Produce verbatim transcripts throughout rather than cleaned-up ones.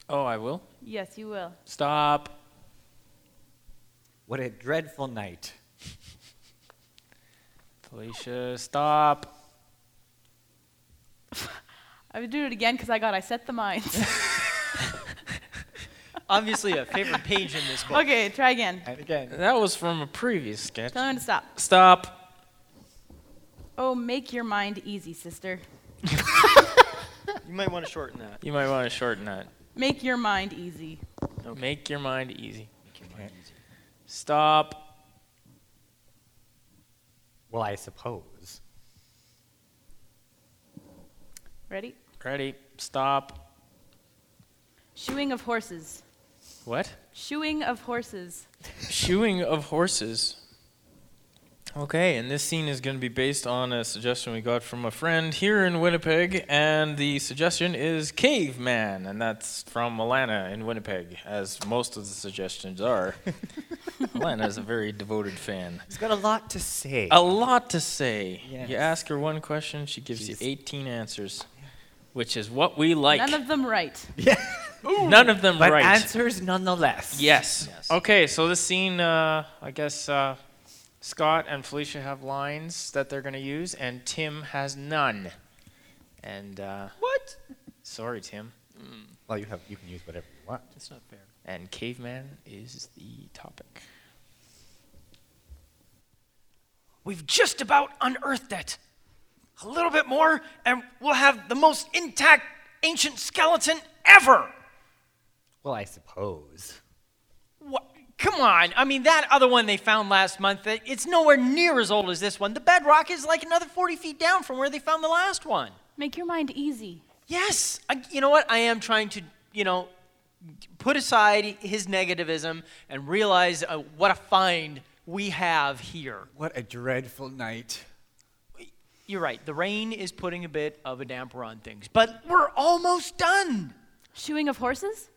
Oh, I will? Yes, you will. Stop. What a dreadful night. Felicia, stop. I would do it again because I got I set the mines. Obviously a favorite page in this book. Okay, try again. And again. That was from a previous sketch. Tell him to stop. Stop. Oh, make your mind easy, sister. You might want to shorten that. You might want to shorten that. Make your mind easy. Okay. Make your mind easy. Make your mind easy. Stop. Well, I suppose. Ready? Ready. Stop. Shoeing of horses. What? Shoeing of horses. Shoeing of horses. Okay, and this scene is going to be based on a suggestion we got from a friend here in Winnipeg, and the suggestion is Caveman, and that's from Alana in Winnipeg, as most of the suggestions are. Alana is a very devoted fan. He's got a lot to say. A lot to say. Yes. You ask her one question, she gives She's- you eighteen answers, which is what we like. None of them right. Yeah. None of them But right. answers nonetheless. Yes. Yes. Okay, so this scene, uh, I guess uh, Scott and Felicia have lines that they're going to use, and Tim has none. And uh, What? sorry, Tim. Well, you have you can use whatever you want. That's not fair. And caveman is the topic. We've just about unearthed it. A little bit more, and we'll have the most intact ancient skeleton ever. Well, I suppose. What? Come on. I mean, that other one they found last month, it- it's nowhere near as old as this one. The bedrock is like another forty feet down from where they found the last one. Make your mind easy. Yes. I, you know what? I am trying to, you know, put aside his negativism and realize uh, what a find we have here. What a dreadful night. You're right. The rain is putting a bit of a damper on things, but we're almost done. Shoeing of horses?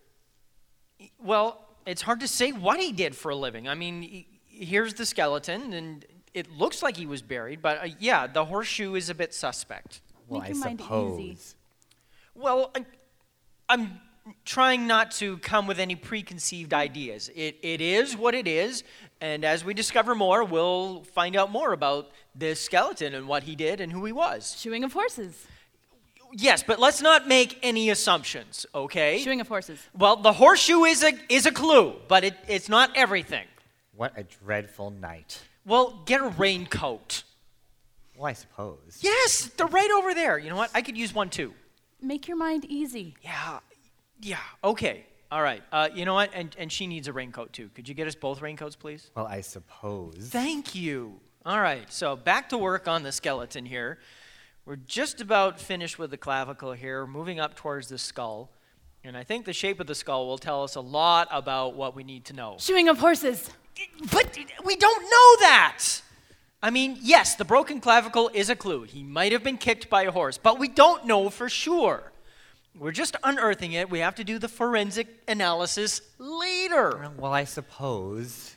Well, it's hard to say what he did for a living. I mean, he- here's the skeleton, and it looks like he was buried, but uh, yeah, the horseshoe is a bit suspect. Well, Make I your mind suppose. easy. Well, I, I'm trying not to come with any preconceived ideas. It, it is what it is, and as we discover more, we'll find out more about this skeleton and what he did and who he was. Shoeing of horses. Yes, but let's not make any assumptions, okay? Shoeing of horses. Well, the horseshoe is a is a clue, but it, it's not everything. What a dreadful night. Well, get a raincoat. Well, I suppose. Yes, they're right over there. You know what? I could use one too. Make your mind easy. Yeah, yeah, okay. All right. Uh, you know what? And, and she needs a raincoat too. Could you get us both raincoats, please? Well, I suppose. Thank you. All right, so back to work on the skeleton here. We're just about finished with the clavicle here, moving up towards the skull. And I think the shape of the skull will tell us a lot about what we need to know. Shoeing of horses. But we don't know that. I mean, yes, the broken clavicle is a clue. He might have been kicked by a horse, but we don't know for sure. We're just unearthing it. We have to do the forensic analysis later. Well, I suppose.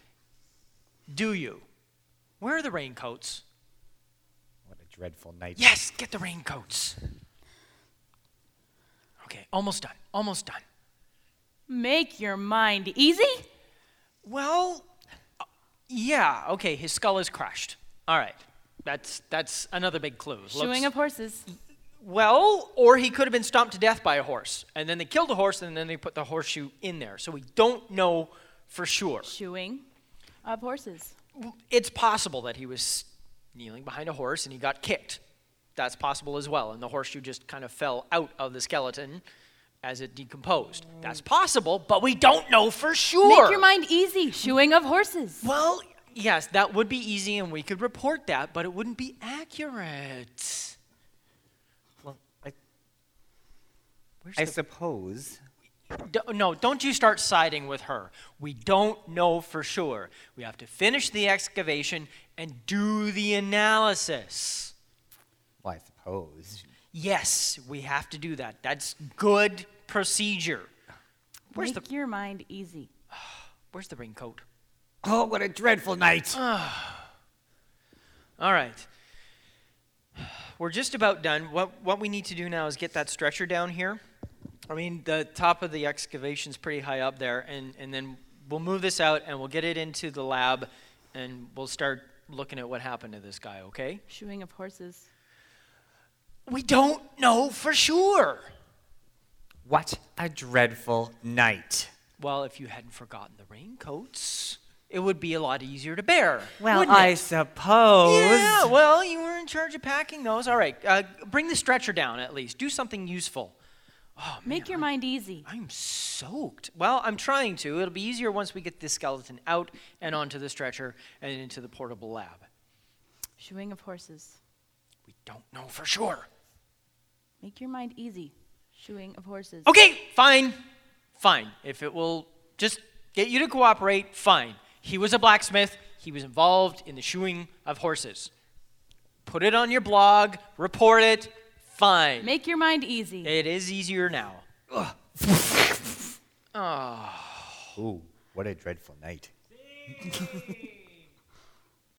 Do you? Where are the raincoats? What a dreadful night. Yes, get the raincoats. Okay, almost done. Almost done. Make your mind easy. Well, uh, yeah, okay, his skull is crushed. All right. That's that's another big clue. Shoeing Looks- of horses. Well, or he could have been stomped to death by a horse, and then they killed the horse, and then they put the horseshoe in there. So we don't know for sure. Shoeing of horses. It's possible that he was kneeling behind a horse and he got kicked. That's possible as well, and the horseshoe just kind of fell out of the skeleton as it decomposed. That's possible, but we don't know for sure. Make your mind easy. Shoeing of horses. Well, yes, that would be easy, and we could report that, but it wouldn't be accurate. Well, I, Where's I the- suppose. D- no, don't you start siding with her. We don't know for sure. We have to finish the excavation and do the analysis. Well, I suppose. Yes, we have to do that. That's good procedure. Where's Make the your mind easy. Where's the raincoat? Oh, what a dreadful night. All right. We're just about done. What what we need to do now is get that stretcher down here. I mean, the top of the excavation's pretty high up there, and, and then we'll move this out and we'll get it into the lab, and we'll start looking at what happened to this guy, okay? Shoeing of horses. We don't know for sure. What a dreadful night. Well, if you hadn't forgotten the raincoats, it would be a lot easier to bear. Well, wouldn't I it? suppose. Yeah, well, you were in charge of packing those. All right, uh, bring the stretcher down at least. Do something useful. Oh, man, Make your mind easy. I'm soaked. Well, I'm trying to. It'll be easier once we get this skeleton out and onto the stretcher and into the portable lab. Shoeing of horses. We don't know for sure. Make your mind easy. Shoeing of horses. Okay, fine. Fine. If it will just get you to cooperate, fine. He was a blacksmith. He was involved in the shoeing of horses. Put it on your blog. Report it. Fine. Make your mind easy. It is easier now. Ooh, what a dreadful night.